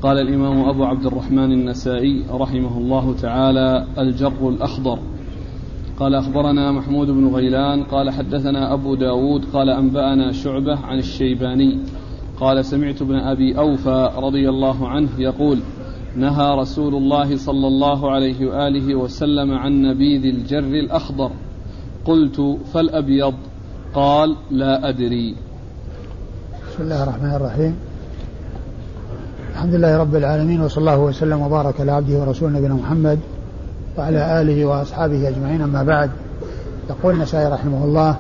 قال الإمام أبو عبد الرحمن النسائي رحمه الله تعالى: الجر الأخضر. قال أخبرنا محمود بن غيلان قال حدثنا أبو داود قال أنبأنا شعبة عن الشيباني قال سمعت ابن أبي أوفى رضي الله عنه يقول: نهى رسول الله صلى الله عليه وآله وسلم عن نبيذ الجر الأخضر. قلت: فالأبيض؟ قال: لا أدري. بسم الله الرحمن الرحيم. الحمد لله رب العالمين، وصلى الله وسلم وبارك على عبده ورسوله نبينا محمد وعلى آله وأصحابه أجمعين، أما بعد. يقول النسائي رحمه الله: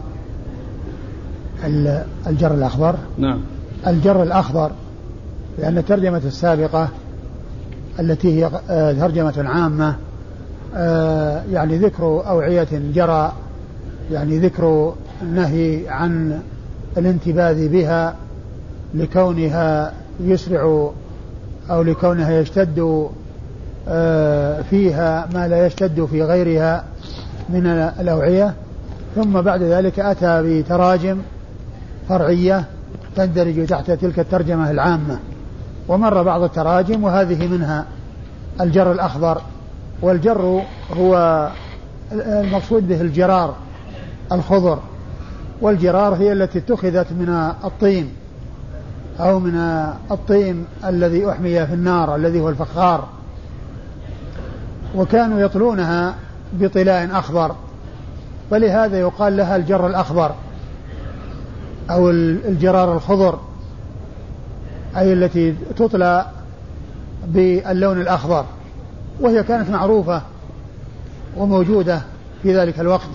الجر الأخضر. نعم، الجر الأخضر، لأن الترجمة السابقة التي هي ترجمة عامة يعني ذكر أوعية جرى، يعني ذكر النهي عن الانتباذ بها لكونها يسرع أو لكونها يشتد فيها ما لا يشتد في غيرها من الأوعية. ثم بعد ذلك أتى بتراجم فرعية تندرج تحت تلك الترجمة العامة، ومر بعض التراجم وهذه منها الجر الأخضر. والجر هو المقصود به الجرار الخضر، والجرار هي التي اتخذت من الطين أو من الطين الذي أحمي في النار الذي هو الفخار، وكانوا يطلونها بطلاء أخضر، فلهذا يقال لها الجر الأخضر أو الجرار الخضر، أي التي تطلى باللون الأخضر، وهي كانت معروفة وموجودة في ذلك الوقت.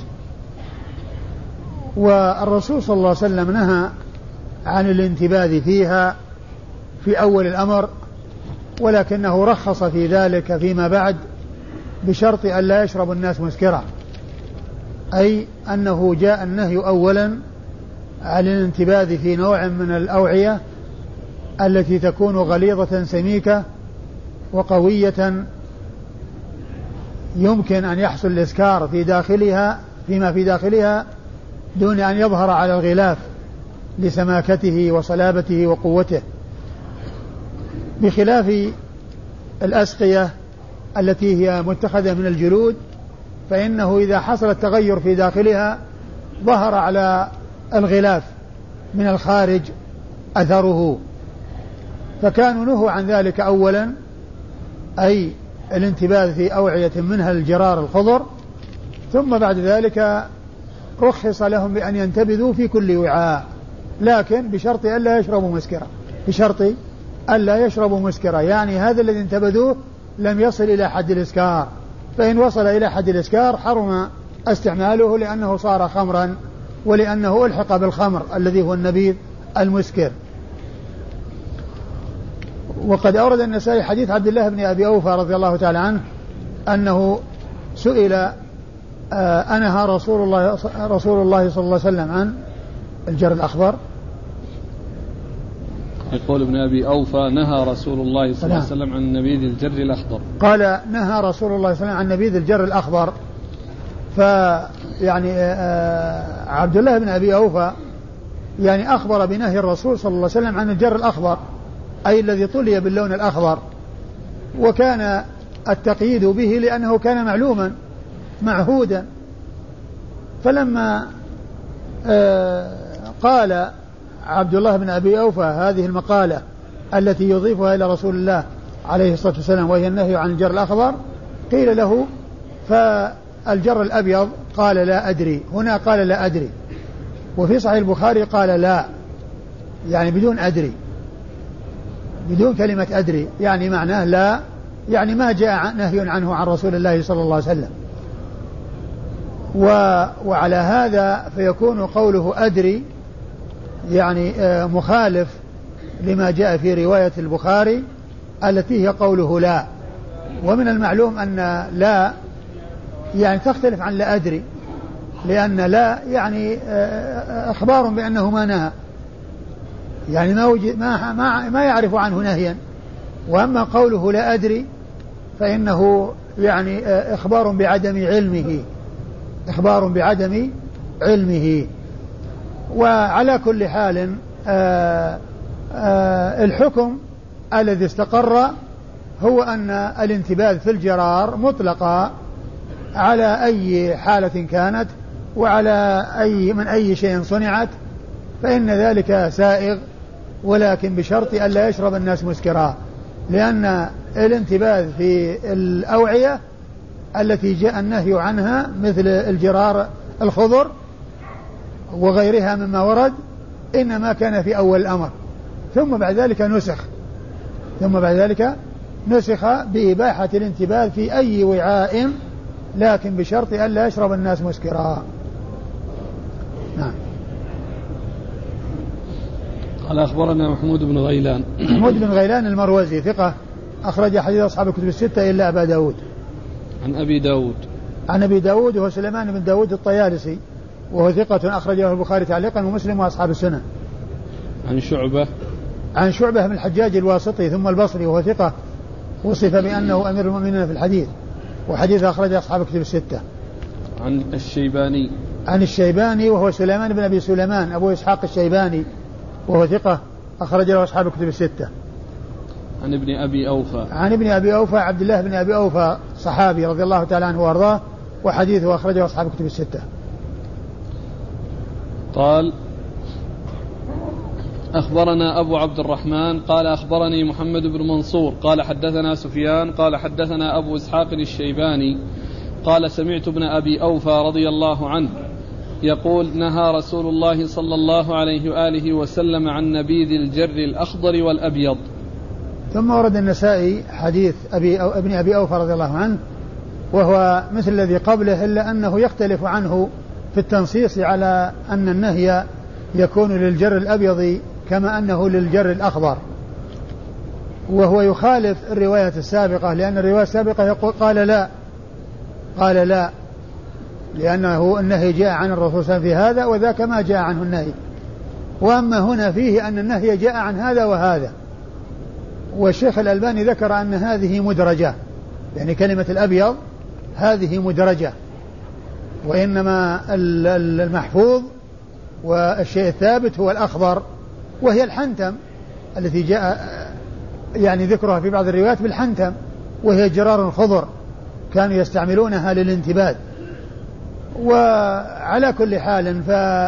والرسول صلى الله عليه وسلم نهى عن الانتباذ فيها في أول الأمر، ولكنه رخص في ذلك فيما بعد بشرط أن لا يشرب الناس مسكرا، أي أنه جاء النهي أولا عن الانتباذ في نوع من الأوعية التي تكون غليظة سميكة وقوية يمكن أن يحصل الإسكار في داخلها فيما في داخلها دون أن يظهر على الغلاف لسماكته وصلابته وقوته، بخلاف الأسقية التي هي متخذة من الجلود، فإنه إذا حصل التغير في داخلها ظهر على الغلاف من الخارج أثره، فكانوا نهوا عن ذلك أولا، أي الانتباذ في أوعية منها الجرار الخضر، ثم بعد ذلك رخص لهم بأن ينتبذوا في كل وعاء، لكن بشرط ألا يشربوا مسكرا، بشرط ألا يشربوا مسكرا، يعني هذا الذي انتبذوه لم يصل إلى حد الإسكار، فإن وصل إلى حد الإسكار حرم استعماله لأنه صار خمرا، ولأنه ألحق بالخمر الذي هو النبيذ المسكر. وقد أورد النسائي حديث عبد الله بن أبي أوفى رضي الله تعالى عنه أنه سئل: أنهى رسول الله صلى الله عليه وسلم عن الجر الأخضر؟ يقول ابن أبي أوفى: نهى رسول الله صلى الله عليه وسلم عن نبيذ الجر الأخضر. قال: نهى رسول الله صلى الله عليه وسلم عن نبيذ الجر الأخضر. فيعني عبد الله بن أبي أوفى يعني أخبر بنهي الرسول صلى الله عليه وسلم عن الجر الأخضر، أي الذي طلي باللون الأخضر، وكان التقييد به لأنه كان معلوما معهودا. فلما قال عبد الله بن أبي أوفى هذه المقالة التي يضيفها إلى رسول الله عليه الصلاة والسلام وهي النهي عن الجر الأخضر، قيل له: فالجر الأبيض؟ قال: لا أدري. هنا قال: لا أدري، وفي صحيح البخاري قال: لا، يعني بدون أدري، بدون كلمة أدري، يعني معناه لا، يعني ما جاء نهي عنه عن رسول الله صلى الله عليه وسلم. وعلى هذا فيكون قوله أدري يعني مخالف لما جاء في رواية البخاري التي هي قوله لا. ومن المعلوم أن لا يعني تختلف عن لا أدري، لأن لا يعني إخبار بأنه ما نهى، يعني ما يعرف عنه نهيا. وأما قوله لا أدري فإنه يعني إخبار بعدم علمه، إخبار بعدم علمه. وعلى كل حال الحكم الذي استقر هو أن الانتباذ في الجرار مطلقا على أي حالة كانت وعلى من أي شيء صنعت، فإن ذلك سائغ، ولكن بشرط أن لا يشرب الناس مسكرا، لأن الانتباذ في الأوعية التي جاء النهي عنها مثل الجرار الخضر وغيرها مما ورد إنما كان في أول الأمر، ثم بعد ذلك نسخ بإباحة الانتباذ في أي وعاء، لكن بشرط أن لا يشرب الناس مسكرا. نعم. قال أخبرنا محمود بن غيلان. محمود بن غيلان المروزي ثقة أخرج حديث أصحاب الكتب الستة إلا أبا داود. عن أبي داود وهو سليمان بن داود الطيالسي وهو ثقة أخرجه البخاري تعليقا ومسلم وأصحاب السنن. عن شعبة بن الحجاج الواسطي ثم البصري وهو ثقة وصف بأنه أمير المؤمنين في الحديث، وحديث أخرج أصحاب الكتب الستة. عن الشيباني وهو سليمان بن أبي سليمان أبو إسحاق الشيباني وهو ثقة أخرج له أصحاب الكتب الستة. عن ابن أبي أوفى عبد الله بن أبي أوفى صحابي رضي الله تعالى عنه وأرضاه، وحديثه أخرجه أصحاب الكتب الستة. قال أخبرنا أبو عبد الرحمن قال أخبرني محمد بن منصور قال حدثنا سفيان قال حدثنا أبو إسحاق الشيباني قال سمعت ابن أبي أوفى رضي الله عنه يقول نهى رسول الله صلى الله عليه وآله وسلم عن نبيذ الجر الأخضر والأبيض. ثم ورد النسائي حديث ابن أبي أوفى رضي الله عنه وهو مثل الذي قبله، إلا أنه يختلف عنه في التنصيص على أن النهي يكون للجر الأبيض كما أنه للجر الأخضر، وهو يخالف الرواية السابقة، لأن الرواية السابقة يقول قال لا لأنه النهي جاء عن الرسول صلى الله عليه وسلم في هذا وذاك ما جاء عنه النهي، وأما هنا فيه أن النهي جاء عن هذا وهذا. والشيخ الألباني ذكر أن هذه مدرجة، يعني كلمة الأبيض هذه مدرجة، وإنما المحفوظ والشيء الثابت هو الأخضر، وهي الحنتم التي جاء يعني ذكرها في بعض الروايات بالحنتم، وهي جرار خضر كانوا يستعملونها للانتباد. وعلى كل حال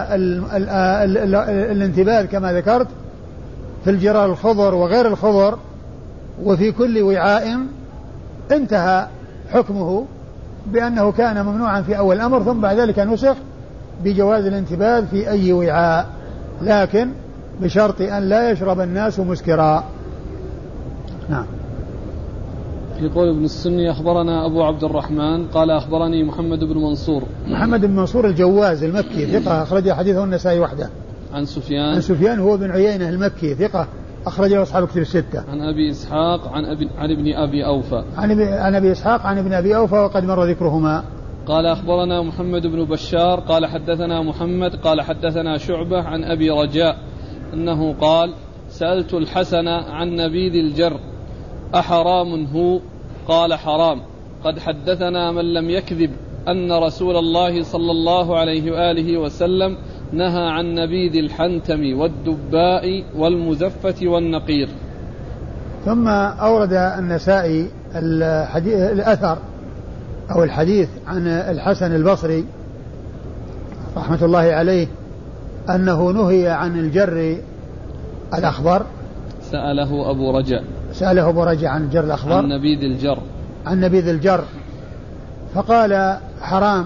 فالانتباد كما ذكرت في الجرار الخضر وغير الخضر وفي كل وعاء انتهى حكمه بأنه كان ممنوعا في أول الأمر، ثم بعد ذلك نسخ بجواز الانتباد في أي وعاء، لكن بشرط أن لا يشرب الناس مسكرا. نعم. يقول ابن السني أخبرنا أبو عبد الرحمن قال أخبرني محمد بن منصور الجواز المكي ثقة أخرج حديثه النسائي وحده. عن سفيان هو بن عيينة المكي ثقة أخرجه أصحاب الكتب الستة. عن أبي إسحاق عن ابن أبي أوفى عن أبي إسحاق عن ابن أبي أوفى وقد مر ذكرهما. قال أخبرنا محمد بن بشار قال حدثنا محمد قال حدثنا شعبة عن أبي رجاء أنه قال سألت الحسن عن نبيذ الجر أحرام هو؟ قال حرام. قد حدثنا من لم يكذب أن رسول الله صلى الله عليه وآله وسلم نهى عن نبيذ الحنتم والدباء والمزفة والنقير. ثم أورد النسائي الأثر أو الحديث عن الحسن البصري رحمة الله عليه أنه نهي عن الجر الأخضر. سأله أبو رجاء عن الجر الأخضر عن نبيذ الجر فقال حرام.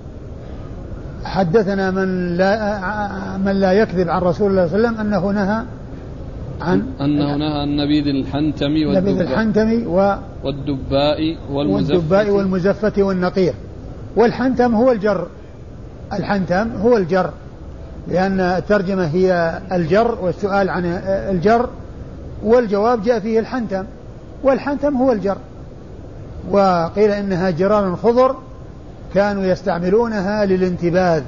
حدثنا من لا يكذب عن رسول الله صلى الله عليه وسلم أنه نهى عن نبيذ الحنتم والدباء والمزفة والنقير. والحنتم هو الجر لأن الترجمة هي الجر والسؤال عن الجر والجواب جاء فيه الحنتم، والحنتم هو الجر. وقيل إنها جرار خضر كانوا يستعملونها للانتباذ.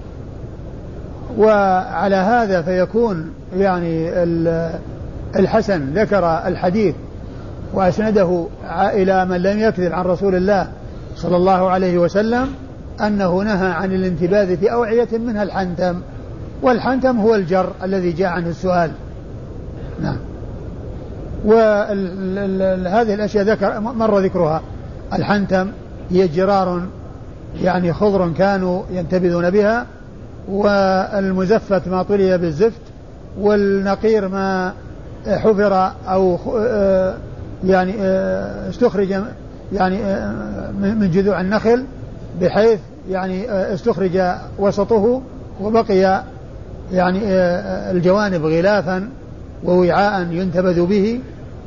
وعلى هذا فيكون يعني الحسن ذكر الحديث وأسنده إلى من لم يكذب عن رسول الله صلى الله عليه وسلم أنه نهى عن الانتباذ في أوعية منها الحنتم، والحنتم هو الجر الذي جاء عنه السؤال. نعم. وهذه الأشياء مر ذكرها. الحنتم هي جرار يعني خضر كانوا ينتبذون بها، والمزفت ما طلي بالزفت، والنقير ما حفر أو يعني استخرج يعني من جذوع النخل بحيث يعني استخرج وسطه وبقي يعني الجوانب غلافا ووعاء ينتبذ به.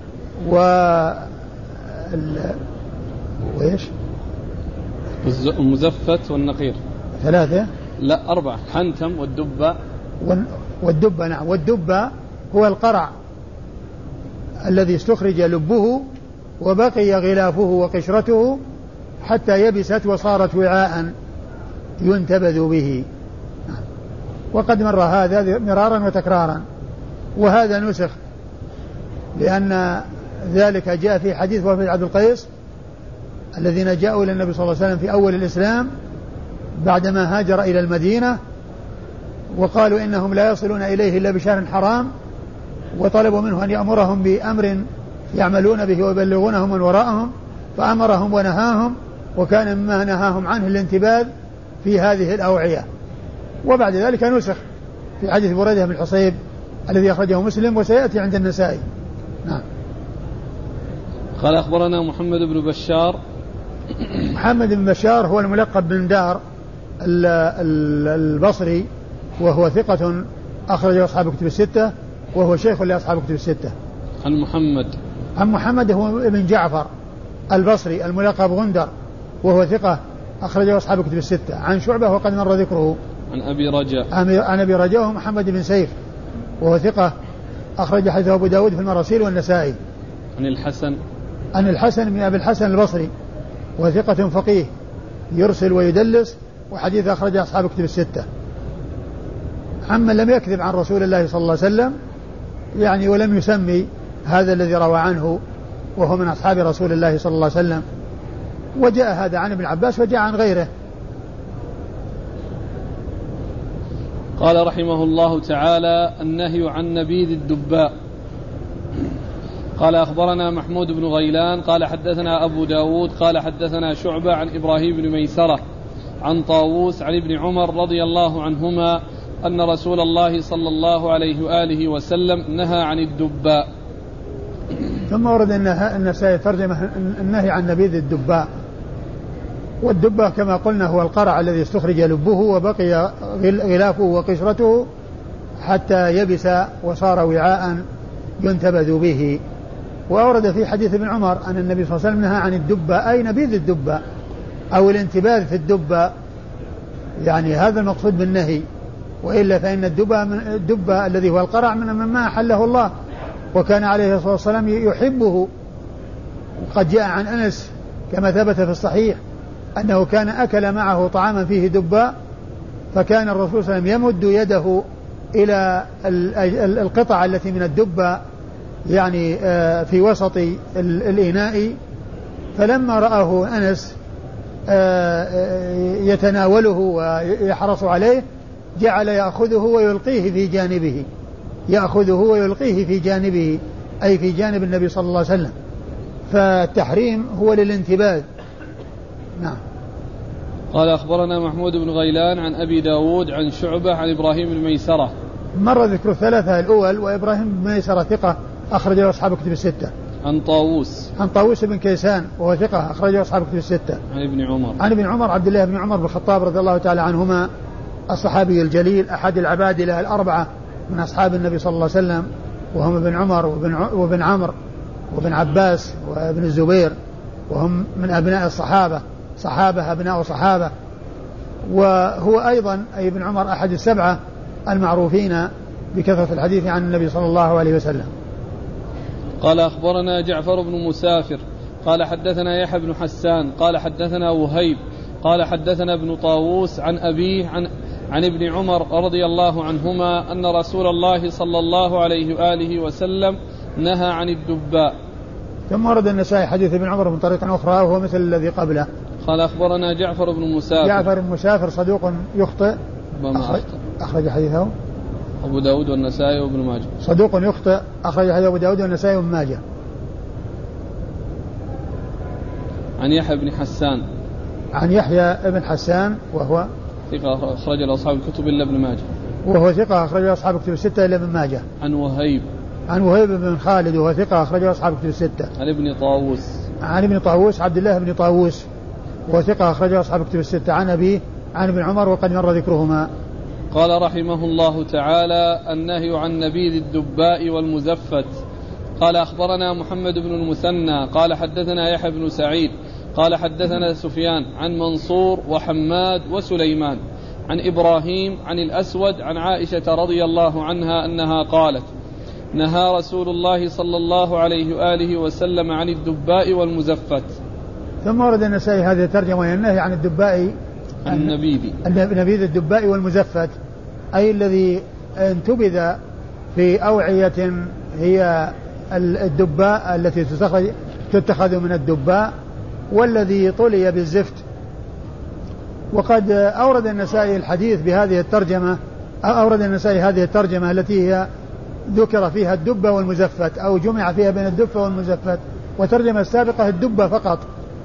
وإيش المزفت والنقير 3 لا 4 حنتم والدبة والدبة. نعم، والدبة هو القرع الذي استخرج لبه وبقي غلافه وقشرته حتى يبست وصارت وعاء ينتبذ به. وقد مر هذا مرارا وتكرارا، وهذا نسخ لأن ذلك جاء في حديث وفد عبد القيس الذين جاءوا إلى النبي صلى الله عليه وسلم في أول الإسلام بعدما هاجر إلى المدينة، وقالوا إنهم لا يصلون إليه إلا بشهر حرام، وطلبوا منه أن يأمرهم بأمر يعملون به ويبلغونه من وراءهم، فأمرهم ونهاهم، وكان مما نهاهم عنه الانتباذ في هذه الأوعية. وبعد ذلك نسخ في حديث بريدة بن الحصيب الذي أخرجه مسلم وسيأتي عند النسائي. نعم. قال أخبرنا محمد بن بشار. محمد بن بشار هو الملقب بن دار البصري، وهو ثقة أخرج أصحاب كتب الستة، وهو شيخ لأصحاب كتب الستة. عن محمد هو ابن جعفر البصري الملقب غندر، وهو ثقة أخرج أصحاب كتب الستة. عن شعبة وقد مر ذكره. عن أبي رجاء وهو محمد بن سيف، وهو ثقة أخرج حديثه أبو داود في المراسيل والنسائي. عن الحسن بن أبي الحسن البصري، وثقة فقيه يرسل ويدلس، وحديث أخرج أصحاب كتب الستة. عمن لم يكذب عن رسول الله صلى الله عليه وسلم يعني، ولم يسمي هذا الذي روى عنه وهو من أصحاب رسول الله صلى الله عليه وسلم. وجاء هذا عن ابن عباس وجاء عن غيره. قال رحمه الله تعالى: النهي عن نبيذ الدباء. قال أخبرنا محمود بن غيلان قال حدثنا أبو داود قال حدثنا شعبة عن إبراهيم بن ميسرة عن طاووس عن ابن عمر رضي الله عنهما أن رسول الله صلى الله عليه وآله وسلم نهى عن الدباء. ثم ورد النسائي ترجمة النهي عن نبيذ الدباء. والدباء كما قلنا هو القرع الذي استخرج لبه وبقي غلافه وقشرته حتى يبس وصار وعاء ينتبذ به. وأورد في حديث ابن عمر أن النبي صلى الله عليه وسلم نهى عن الدباء، أي نبيذ الدباء أو الانتباذ في الدباء، يعني هذا المقصود بالنهي. وإلا فإن الدباء الذي هو القرع مما أحله الله، وكان عليه الصلاة والسلام يحبه. وقد جاء عن أنس كما ثبت في الصحيح أنه كان أكل معه طعاما فيه دباء، فكان الرسول صلى الله عليه وسلم يمد يده إلى القطع التي من الدباء يعني في وسط الإناء، فلما رآه أنس يتناوله ويحرص عليه جعل يأخذه ويلقيه في جانبه أي في جانب النبي صلى الله عليه وسلم. فالتحريم هو للانتباذ. نعم. قال أخبرنا محمود بن غيلان عن أبي داود عن شعبة عن إبراهيم بن ميسرة. مر ذكر الثلاثة الأول، وإبراهيم بن ميسرة ثقة أخرجه أصحاب كتب الستة. عن طاووس بن كيسان وهو ثقة أخرجه أصحاب كتب الستة. عن ابن عمر عبد الله بن عمر بن الخطاب رضي الله تعالى عنهما الصحابي الجليل أحد العبادلة الأربعة من أصحاب النبي صلى الله عليه وسلم، وهم ابن عمر وابن عمرو وابن عباس وابن الزبير، وهم من أبناء صحابة أبناء صحابة. وهو أيضا أي ابن عمر أحد السبعة المعروفين بكثرة الحديث عن النبي صلى الله عليه وسلم. قال أخبرنا جعفر بن مسافر قال حدثنا يحيى بن حسان قال حدثنا وهيب قال حدثنا ابن طاووس عن أبيه عن ابن عمر رضي الله عنهما أن رسول الله صلى الله عليه وآله وسلم نهى عن الدباء. ثم ورد النسائي حديث ابن عمر من طريق أخرى وهو مثل الذي قبله. قال أخبرنا جعفر بن مسافر صدوق يخطئ. أخرج حديثه أبو داود والنسائي وابن ماجه. صدوق يخطئ أخرج حديث أبو داود والنسائي وابن ماجه. عن يحيى بن حسان. عن يحيى بن حسان وهو ثقة أخرج له أصحاب الكتب إلا ابن ماجه. وهو ثقة أخرج له أصحاب الكتب الستة إلا ابن ماجه. عن وهيب. عن وهيب بن خالد وهو ثقة أخرج له أصحاب الكتب الستة. عن ابن طاووس. عن ابن طاووس عبد الله بن طاووس وهو ثقة أخرج له أصحاب الكتب الستة. عن أبيه عن ابن عمر وقد مر ذكرهما. قال رحمه الله تعالى: النهي عن نبيذ الدباء والمزفت. قال أخبرنا محمد بن المثنى قال حدثنا يحيى بن سعيد قال حدثنا سفيان عن منصور وحماد وسليمان عن إبراهيم عن الأسود عن عائشة رضي الله عنها أنها قالت: نهى رسول الله صلى الله عليه وآله وسلم عن الدباء والمزفت. ثم ورد النسائي هذه الترجمة: النهي عن الدباء نبيذ الدباء والمزفت، أي الذي انتبذ في أوعية هي الدباء التي تتخذ من الدباء، والذي طلي بالزفت. وقد أورد النسائي الحديث بهذه الترجمة، أورد النسائي هذه الترجمة التي هي ذكر فيها الدبة والمزفت، أو جمع فيها بين الدبة والمزفت، وترجمة السابقة الدبة فقط.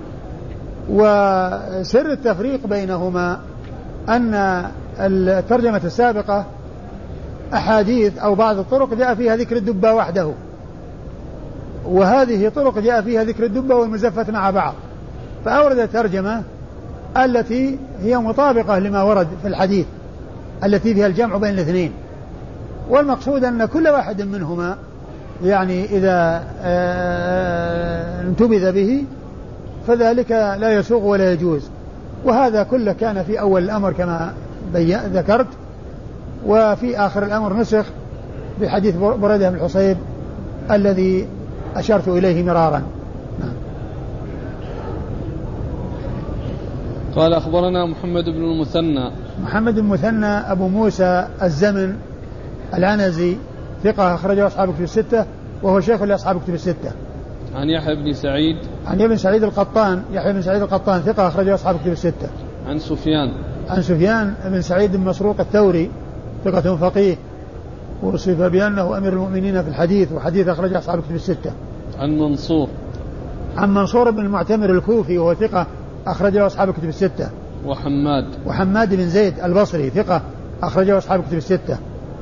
وسر التفريق بينهما أن الترجمة السابقة أحاديث أو بعض الطرق جاء فيها ذكر الدبة وحده، وهذه طرق جاء فيها ذكر الدبة والمزفت مع بعض، فأورد الترجمة التي هي مطابقة لما ورد في الحديث التي فيها الجمع بين الاثنين. والمقصود أن كل واحد منهما يعني إذا انتبذ به فذلك لا يسوغ ولا يجوز. وهذا كله كان في أول الأمر كما ذكرت، وفي آخر الأمر نسخ بحديث بريدة بن الحصيب الذي أشرت إليه مرارا. قال أخبرنا محمد بن المثنى. محمد بن المثنى أبو موسى الزمن العنزي ثقة أخرجه أصحاب الكتب الستة وهو شيخ لأصحاب الكتب الستة. عن يحيى بن سعيد. عن ابن سعيد القطان، يحيى بن سعيد القطان ثقة أخرجه أصحاب الكتب الستة. عن سفيان. عن سفيان بن سعيد بن مسروق الثوري ثقة فقيه، وصف بأنه أمير المؤمنين في الحديث، وحديث أخرجه أصحاب الكتب الستة. عن منصور. عن منصور بن المعتمر الكوفي وهو ثقة أخرجه أصحاب الكتب الستة. وحماد بن زيد البصري ثقة أخرجه أصحاب الكتب الستة.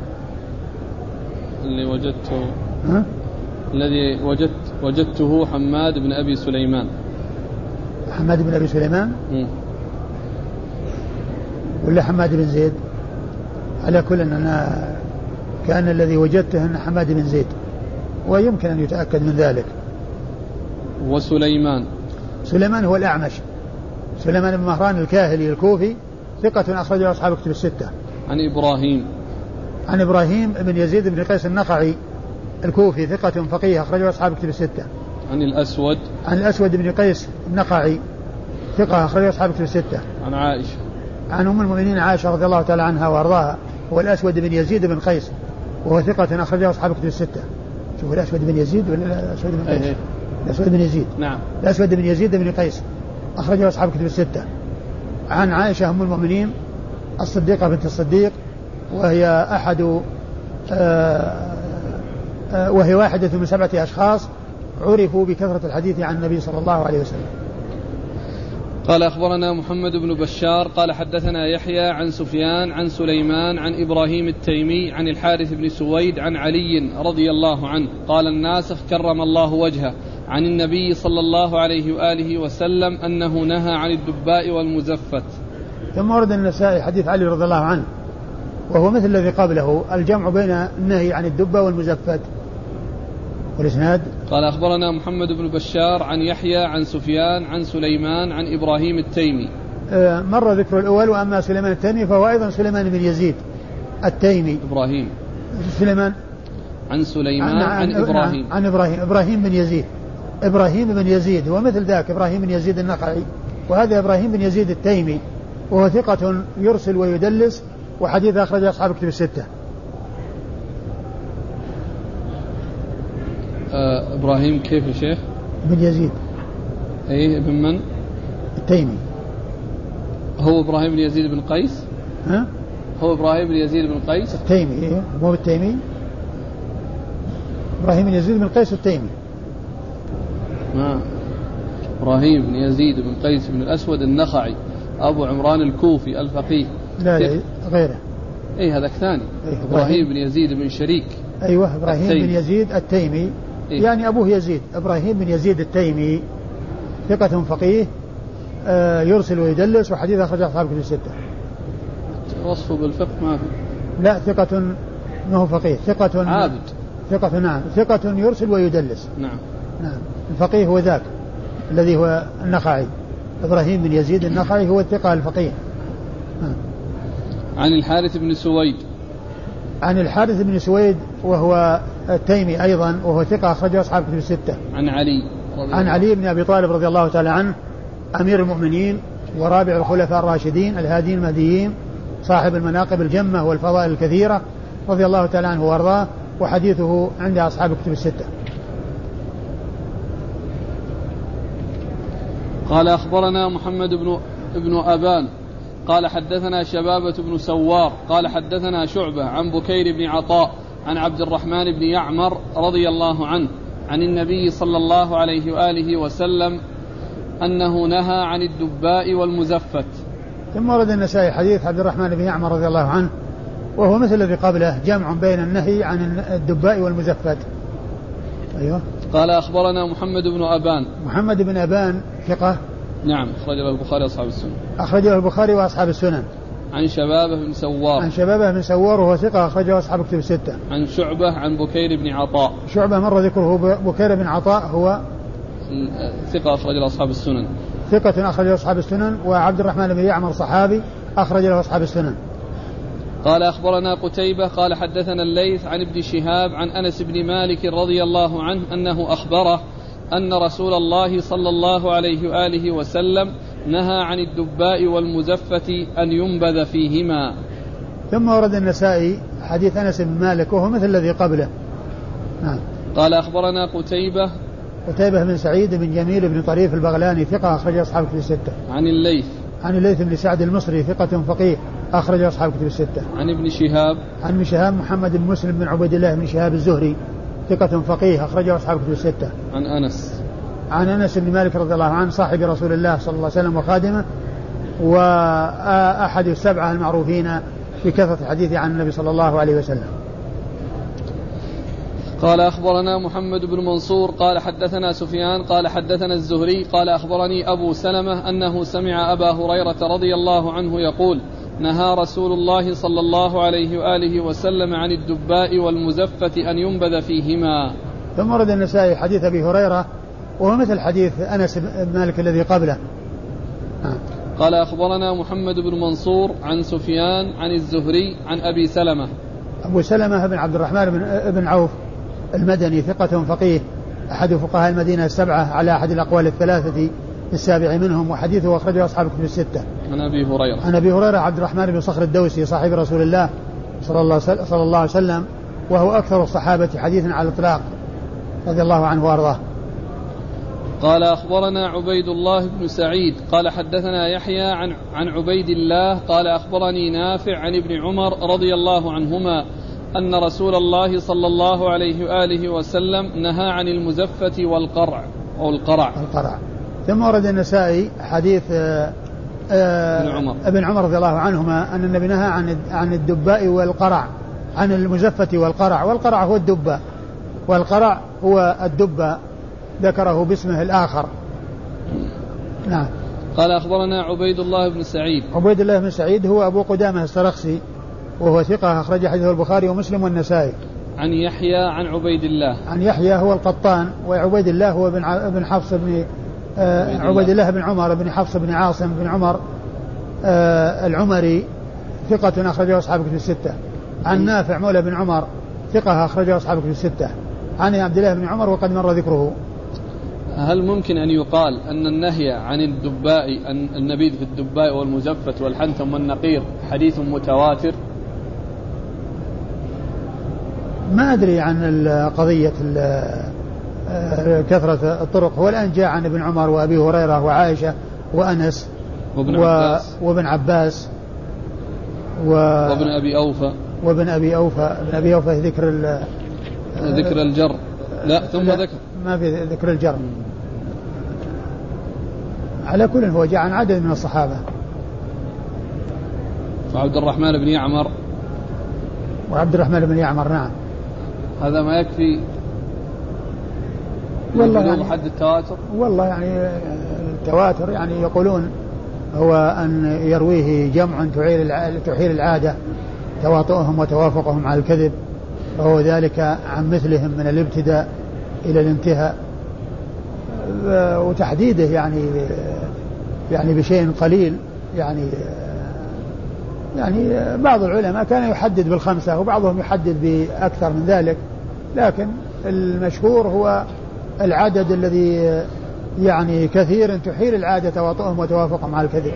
اللي وجدته الذي وجدته حماد بن أبي سليمان. حماد بن أبي سليمان ولا حماد بن زيد؟ على كل أنا كان الذي وجدته أن حماد بن زيد، ويمكن أن يتأكد من ذلك. سليمان هو الأعمش، سليمان بن مهران الكاهلي الكوفي ثقة أخرجه أصحاب الكتب الستة. عن إبراهيم بن يزيد بن قيس النخعي الكوفي ثقة فقيه أخرجه أصحاب الكتب الستة. عن الأسود بن قيس النخعي ثقة أخرجه أصحاب الكتب الستة. عن أم المؤمنين عائشة رضي الله تعالى عنها وأرضاها، هو الأسود بن يزيد بن قيس وهو ثقة أخرجه أصحاب الكتب الستة. شوف الأسود بن يزيد ولا الأسود بن قيس؟ الأسود بن يزيد. نعم. الأسود بن يزيد بن قيس أخرجه أصحاب الكتب الستة. عن عائشة أم المؤمنين الصديقة بنت الصديق، وهي واحدة من 7 أشخاص عرفوا بكثرة الحديث عن النبي صلى الله عليه وسلم. قال أخبرنا محمد بن بشار قال حدثنا يحيى عن سفيان عن سليمان عن إبراهيم التيمي عن الحارث بن سويد عن علي رضي الله عنه قال: الناسخ كرم الله وجهه عن النبي صلى الله عليه وآله وسلم أنه نهى عن الدباء والمزفت. ثم ورد النسائي حديث علي رضي الله عنه وهو مثل الذي قبله، الجمع بين النهي عن الدباء والمزفت. والإسناد قال أخبرنا محمد بن بشار عن يحيى عن سفيان عن سليمان عن إبراهيم التيمي. مر ذكر الأول، وأما سليمان التيمي فهو أيضا سليمان بن يزيد التيمي. سليمان عن سليمان عن إبراهيم بن يزيد ومثل ذاك إبراهيم بن يزيد النخعي، وهذا إبراهيم بن يزيد التيمي وهو ثقة يرسل ويدلس، وحديث أخرج أصحاب الكتب الستة. إبراهيم كيف يا شيخ؟ بن يزيد. أي ابن من؟ التيمي. هو إبراهيم بن يزيد بن قيس؟ هو إبراهيم بن يزيد بن قيس التيمي، مو التيمي، إبراهيم بن يزيد بن قيس التيمي. إبراهيم بن يزيد بن قيس بن الأسود النخعي أبو عمران الكوفي الفقيه. لا غيره. أي هذا ثاني. إبراهيم بن يزيد بن شريك. أيوة إبراهيم بن يزيد التيمي. يعني أبوه يزيد. إبراهيم بن يزيد التيمي ثقة فقيه يرسل ويدلس، وحديث أخرج أصحاب الكتب الستة. وصفه بالفقه ما في. لا ثقة، ما هو فقيه، ثقة عابد. ثقة نعم، ثقة يرسل ويدلس. نعم. الفقيه هو ذاك الذي هو النخعي، إبراهيم بن يزيد النخعي هو الثقة الفقيه. عن الحارث بن سويد. عن الحارث بن سويد وهو التيمي أيضا، وهو ثقة أخرجه أصحاب الكتب الستة. عن علي بن أبي طالب رضي الله تعالى عنه أمير المؤمنين ورابع الخلفاء الراشدين الهاديين المهديين صاحب المناقب الجمة والفضائل الكثيرة رضي الله تعالى عنه وارضاه، وحديثه عند أصحاب الكتب الستة. قال أخبرنا محمد بن أبان قال حدثنا شبابة بن سوار قال حدثنا شعبة عن بكير بن عطاء عن عبد الرحمن بن يعمر رضي الله عنه عن النبي صلى الله عليه وآله وسلم أنه نهى عن الدباء والمزفت. ثم ورد النسائي حديث عبد الرحمن بن يعمر رضي الله عنه، وهو مثل الذي قبله، جمع بين النهي عن الدباء والمزفت. أيوه. قال أخبرنا محمد بن أبان. محمد بن أبان ثقة. نعم أخرجه البخاري وأصحاب السنن. أخرجه البخاري وأصحاب السنن. عن شبابه بن سوار. عن شبابه بن سوار وهو ثقة أخرجه أصحاب الكتب الستة. عن شعبة عن بكير بن عطاء. شعبة مر ذكره. بكير بن عطاء هو ثقة أخرجه أصحاب السنن. ثقة أخرجه أصحاب السنن. وعبد الرحمن بن يعمر صحابي أخرج له أصحاب السنن. قال أخبرنا قتيبة قال حدثنا الليث عن ابن شهاب عن أنس بن مالك رضي الله عنه أنه أخبره أن رسول الله صلى الله عليه وآله وسلم نهى عن الدباء والمزفة أن ينبذ فيهما. ثم ورد النسائي حديث أنس بن مالك وهو مثل الذي قبله. قال أخبرنا قتيبة بن سعيد بن جميل بن طريف البغلاني ثقة أخرج أصحاب الكتب الستة. عن الليث بن سعد المصري ثقة فقيه أخرج أصحاب الكتب الستة. عن ابن شهاب محمد بن مسلم بن عبيد الله بن شهاب الزهري ثقة فقيه أخرجه أصحاب الكتب الستة. عن أنس بن مالك رضي الله عنه صاحب رسول الله صلى الله عليه وسلم وخادمه، وأحد السبعة المعروفين بكثرة الحديث عن النبي صلى الله عليه وسلم. قال أخبرنا محمد بن منصور قال حدثنا سفيان قال حدثنا الزهري قال أخبرني أبو سلمة أنه سمع أبا هريرة رضي الله عنه يقول نهى رسول الله صلى الله عليه وآله وسلم عن الدباء والمزفة أن ينبذ فيهما. ثم ورد النسائي حديث أبي هريرة وهو مثل حديث أنس بن مالك الذي قبله. قال أخبرنا محمد بن منصور عن سفيان عن الزهري عن أبي سلمة. أبو سلمة بن عبد الرحمن بن عوف المدني ثقة فقيه أحد فقهاء المدينة السبعة على أحد الأقوال الثلاثة السابع منهم، وحديثه أخرجه أصحاب الكتب الستة. عن أبي هريرة عبد الرحمن بن صخر الدوسي صاحب رسول الله صلى الله عليه وسلم، وهو أكثر الصحابة حديثا على الإطلاق رضي الله عنه وأرضاه. قال أخبرنا عبيد الله بن سعيد قال حدثنا يحيى عن عبيد الله قال أخبرني نافع عن ابن عمر رضي الله عنهما أن رسول الله صلى الله عليه وآله وسلم نهى عن المزفة والقرع أو القرع. ثم ورد النسائي حديث ابن عمر رضي الله عنهما أن النبي نهى عن الدباء والقرع، عن المزفة والقرع. والقرع هو الدباء والقرع هو الدباء، ذكره باسمه الآخر. نعم. قال أخبرنا عبيد الله بن سعيد هو أبو قدامة السرخسي وهو ثقة أخرج حديثه البخاري ومسلم والنسائي. عن يحيى عن عبيد الله. عن يحيى هو القطان، وعبيد الله هو ابن حفص بن عبيد الله بن عمر بن حفص بن عاصم بن عمر العمري ثقة أخرجه أصحاب الكتب الستة. عن نافع مولى بن عمر ثقة أخرجه أصحاب الكتب الستة. عن عبد الله بن عمر وقد مر ذكره. هل ممكن أن يقال أن النهي عن الدباء أن النبيذ في الدباء والمزفة والحنتم والنقير حديث متواتر؟ ما أدري عن قضية كثرة الطرق. هو الآن جاء عن ابن عمر وأبي هريرة وعائشة وأنس وابن عباس وابن أبي أوفى. وابن أبي أوفى. ابن أبي أوفى ذكر الجر. لا ثم لا ذكر ما في ذكر الجر. على كل هو جاء عن عدد من الصحابة. وعبد الرحمن بن يعمر. وعبد الرحمن بن يعمر نعم. هذا ما يكفي والله يعني حد التواتر. والله يعني التواتر يعني يقولون هو أن يرويه جمع تحيل العادة تواطؤهم وتوافقهم على الكذب، وهو ذلك عن مثلهم من الابتداء إلى الانتهاء، وتحديده يعني بشيء قليل يعني بعض العلماء كان يحدد بالخمسة وبعضهم يحدد بأكثر من ذلك، لكن المشهور هو العدد الذي يعني كثير تحيل العادة تواطؤهم وتوافقهم على الكذب.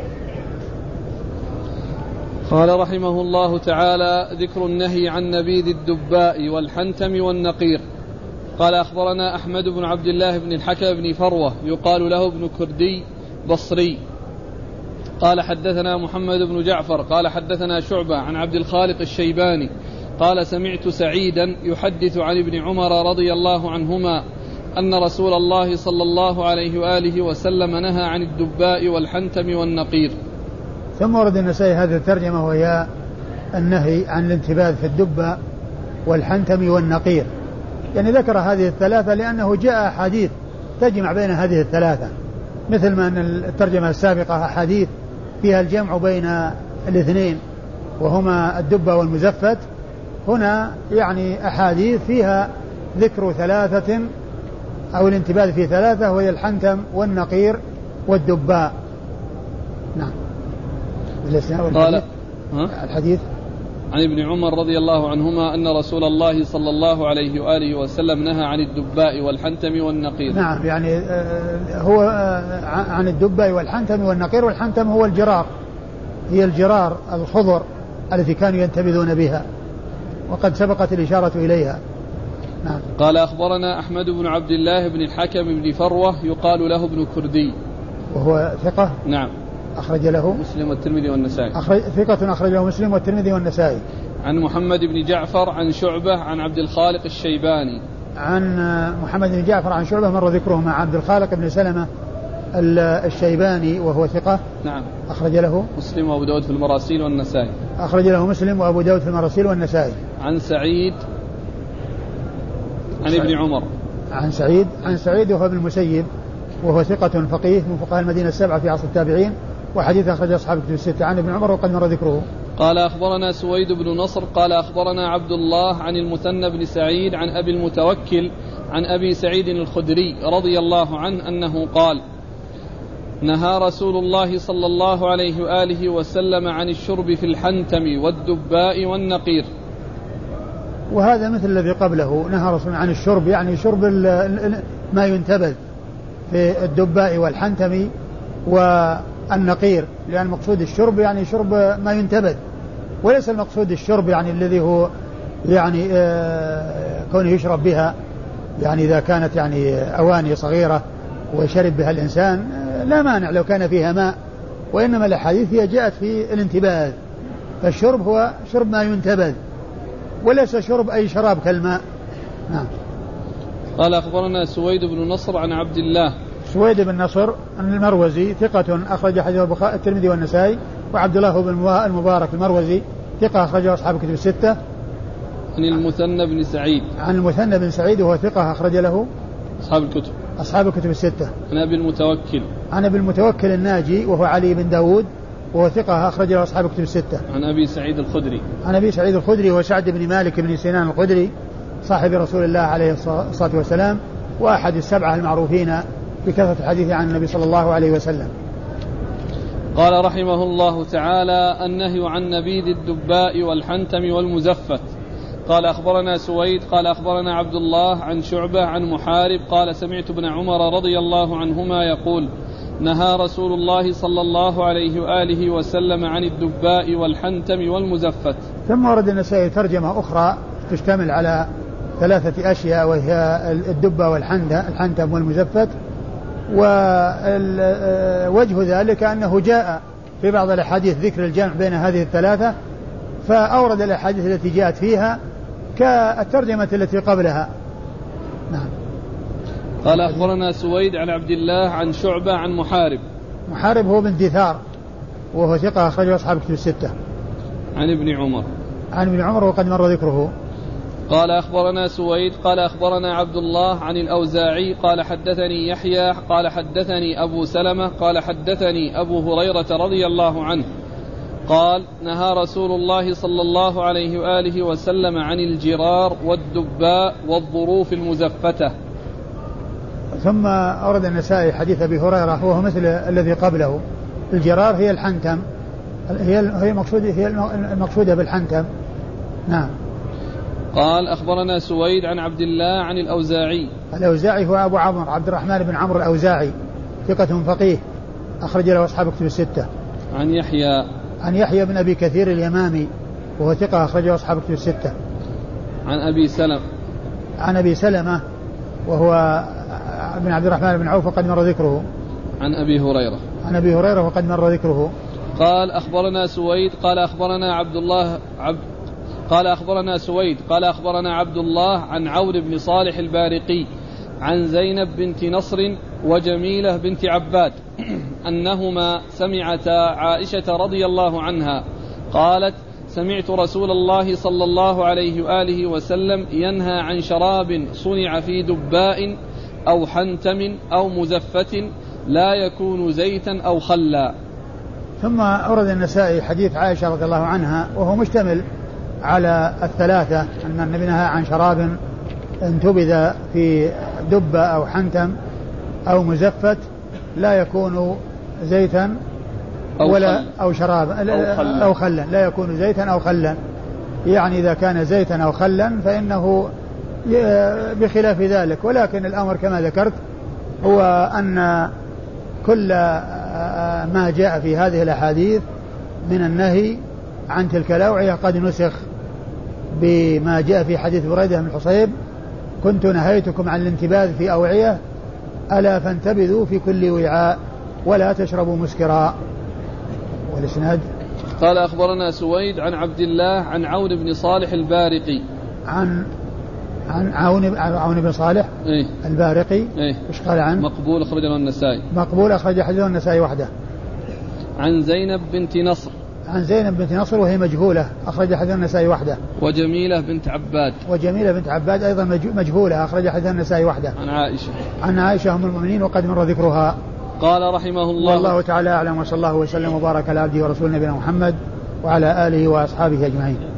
قال رحمه الله تعالى: ذكر النهي عن نبيذ الدباء والحنتم والنقير. قال أخبرنا أحمد بن عبد الله بن الحكم بن فروة يقال له ابن كردي بصري قال حدثنا محمد بن جعفر قال حدثنا شعبة عن عبد الخالق الشيباني قال سمعت سعيدا يحدث عن ابن عمر رضي الله عنهما أن رسول الله صلى الله عليه وآله وسلم نهى عن الدباء والحنتم والنقير. ثم ورد النسائي هذه الترجمة وهي النهي عن الانتباذ في الدباء والحنتم والنقير، يعني ذكر هذه الثلاثة لأنه جاء أحاديث تجمع بين هذه الثلاثة، مثل ما أن الترجمة السابقة أحاديث فيها الجمع بين الاثنين وهما الدبة والمزفت، هنا يعني أحاديث فيها ذكر ثلاثة أو الانتباذ في ثلاثة وهي الحنتم والنقير والدباء. نعم. قال الحديث عن ابن عمر رضي الله عنهما أن رسول الله صلى الله عليه وآله وسلم نهى عن الدباء والحنتم والنقير. نعم، يعني هو عن الدباء والحنتم والنقير، والحنتم هو الجرار، هي الجرار الخضر التي كانوا ينتبذون بها، وقد سبقت الإشارة إليها. نعم. قال أخبرنا أحمد بن عبد الله بن الحكم بن فروة يقال له ابن كردي وهو ثقة. نعم. أخرج له مسلم والترمذي والنسائي. ثقة أخرج له مسلم والترمذي والنسائي. عن محمد بن جعفر عن شعبة عن عبد الخالق الشيباني. عن محمد بن جعفر عن شعبة مر ذكره مع عبد الخالق بن سلمة الشيباني وهو ثقة. نعم. أخرج له مسلم وأبو داود في المراسيل والنسائي. أخرج له مسلم وأبو داود في المراسيل والنسائي. عن سعيد عن ابن عمر. عن سعيد وهو ابن المسيب وهو ثقة فقيه من فقهاء المدينة السبعة في عصر التابعين، وحديث أخرج أصحاب الكتب الستة. عن ابن عمر وقد مر ذكره. قال أخبرنا سويد بن نصر قال أخبرنا عبد الله عن المثنى بن سعيد عن أبي المتوكل عن أبي سعيد الخدري رضي الله عنه أنه قال: نهى رسول الله صلى الله عليه وآله وسلم عن الشرب في الحنتم والدباء والنقير. وهذا مثل الذي قبله، نهى رسول عن الشرب، يعني شرب ما ينتبذ في الدباء والحنتم والنقير، لأن مقصود الشرب يعني شرب ما ينتبذ، وليس المقصود الشرب يعني الذي هو يعني كونه يشرب بها، يعني إذا كانت يعني أواني صغيرة وشرب بها الإنسان لا مانع لو كان فيها ماء، وإنما الأحاديث هي جاءت في الانتباذ، فالشرب هو شرب ما ينتبذ وليس شرب أي شراب كالماء. نعم. قال أخبرنا سويد بن نصر عن عبد الله. سويد بن نصر المروزي ثقة أخرج حديثه الترمذي والنسائي، وعبد الله بن المبارك المروزي ثقة أخرجه أصحاب الكتب الستة. عن المثنى بن سعيد. عن المثنى بن سعيد وهو ثقة أخرج له أصحاب الكتب الستة. عن أبي المتوكل. عن أبي المتوكل الناجي وهو علي بن داود وهو ثقة أخرج له أصحاب الكتب الستة. عن أبي سعيد الخدري. عن أبي سعيد الخدري وسعد بن مالك بن سنان الخدري صاحب رسول الله عليه الصلاة والسلام، وأحد السبعة المعروفين بكثرة الحديث عن النبي صلى الله عليه وسلم. قال رحمه الله تعالى: النهي عن نبيذ الدباء والحنتم والمزفت. قال أخبرنا سويد قال أخبرنا عبد الله عن شعبة عن محارب قال سمعت ابن عمر رضي الله عنهما يقول: نهى رسول الله صلى الله عليه وآله وسلم عن الدباء والحنتم والمزفت. ثم ورد النسائي ترجمة أخرى تشتمل على ثلاثة أشياء، وهي الدبة والحنتم والمزفت، ووجه ذلك أنه جاء في بعض الأحاديث ذكر الجمع بين هذه الثلاثة، فأورد الأحاديث التي جاءت فيها كالترجمة التي قبلها. نعم. قال أخبرنا سويد عن عبد الله عن شعبة عن محارب. محارب هو بن دثار وهو ثقة أخرجه أصحاب كتب الستة. عن ابن عمر. عن ابن عمر وقد مر ذكره. قال أخبرنا سويد قال أخبرنا عبد الله عن الأوزاعي قال حدثني يحيى قال حدثني أبو سلمة قال حدثني أبو هريرة رضي الله عنه قال نهى رسول الله صلى الله عليه وآله وسلم عن الجرار والدباء والظروف المزفتة. ثم أورد النسائي حديث أبي هريرة وهو مثل الذي قبله. الجرار هي الحنتم، هي المقصودة بالحنتم. نعم. قال أخبرنا سويد عن عبد الله عن الأوزاعي. الأوزاعي هو أبو عمرو عبد الرحمن بن عمرو الأوزاعي ثقة فقيه أخرج له أصحاب كتب الستة. عن يحيى بن أبي كثير اليمامي وهو ثقة أخرجه أصحاب كتب الستة. عن أبي سلمة وهو بن عبد الرحمن بن عوف وقد مر ذكره. عن أبي هريرة وقد مر ذكره. قال أخبرنا سويد قال أخبرنا عبد الله عن عون بن صالح البارقي عن زينب بنت نصر وجميلة بنت عباد أنهما سمعتا عائشة رضي الله عنها قالت سمعت رسول الله صلى الله عليه وآله وسلم ينهى عن شراب صنع في دباء أو حنتم أو مزفة لا يكون زيتا أو خلا. ثم أورد النسائي حديث عائشة رضي الله عنها وهو مشتمل على الثلاثة أن النبي نهى عن شراب انتبذ في دبة أو حنتم أو مزفت لا يكون زيتا أو شرابا أو خلا لا يكون زيتا أو خلا. يعني إذا كان زيتا أو خلا فإنه بخلاف ذلك، ولكن الأمر كما ذكرت هو أن كل ما جاء في هذه الأحاديث من النهي عن تلك الأوعية قد نسخ بما جاء في حديث بريدة بن الحصيب كنت نهيتكم عن الانتباذ في أوعية ألا فانتبذوا في كل وعاء ولا تشربوا مسكرا. والإسناد قال أخبرنا سويد عن عبد الله عن عون بن صالح البارقي عن عون بن صالح البارقي. ايش قال عنه؟ مقبول أخرجه النسائي. مقبول أخرج حديثه النسائي وحده. عن زينب بنت نصر وهي مجهولة أخرج حديث النسائي وحده. وجميلة بنت عباد أيضا مجهولة أخرج حديث النسائي وحده. عن عائشة أم المؤمنين وقد مر ذكرها. قال رحمه الله والله تعالى أعلم وصلى الله وسلم وبارك على عبده ورسوله نبينا محمد وعلى آله وأصحابه أجمعين.